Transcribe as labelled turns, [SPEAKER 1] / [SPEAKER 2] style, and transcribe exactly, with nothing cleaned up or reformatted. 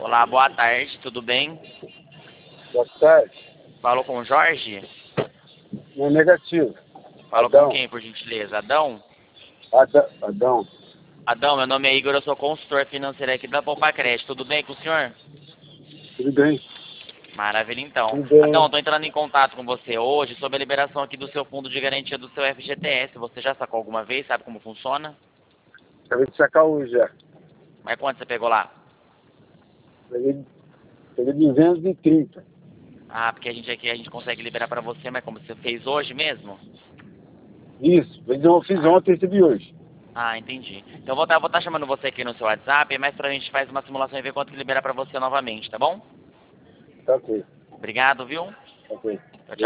[SPEAKER 1] Olá, boa tarde, tudo bem?
[SPEAKER 2] Boa tarde.
[SPEAKER 1] Falou com o Jorge?
[SPEAKER 2] Não é negativo.
[SPEAKER 1] Falou
[SPEAKER 2] Adão.
[SPEAKER 1] com quem, por gentileza? Adão?
[SPEAKER 2] Adão. Adão.
[SPEAKER 1] Adão, meu nome é Igor, eu sou consultor financeiro aqui da Poupa Crédito. Tudo bem com o senhor?
[SPEAKER 2] Tudo bem?
[SPEAKER 1] Maravilha, então.
[SPEAKER 2] Tudo bem.
[SPEAKER 1] Adão, estou entrando em contato com você hoje sobre a liberação aqui do seu fundo de garantia do seu F G T S. Você já sacou alguma vez? Sabe como funciona?
[SPEAKER 2] Acabei de sacar hoje já.
[SPEAKER 1] Mas quanto você pegou lá?
[SPEAKER 2] Peguei, peguei duzentos e trinta.
[SPEAKER 1] Ah, porque a gente aqui a gente consegue liberar para você, mas como você fez hoje mesmo?
[SPEAKER 2] Isso. Eu fiz ontem e recebi hoje.
[SPEAKER 1] Ah, entendi. Então eu vou estar vou tá chamando você aqui no seu WhatsApp, mas pra gente faz uma simulação e ver quanto que libera para você novamente, tá bom?
[SPEAKER 2] Tá ok.
[SPEAKER 1] Obrigado, viu?
[SPEAKER 2] Tá ok.
[SPEAKER 1] Tchau, tchau.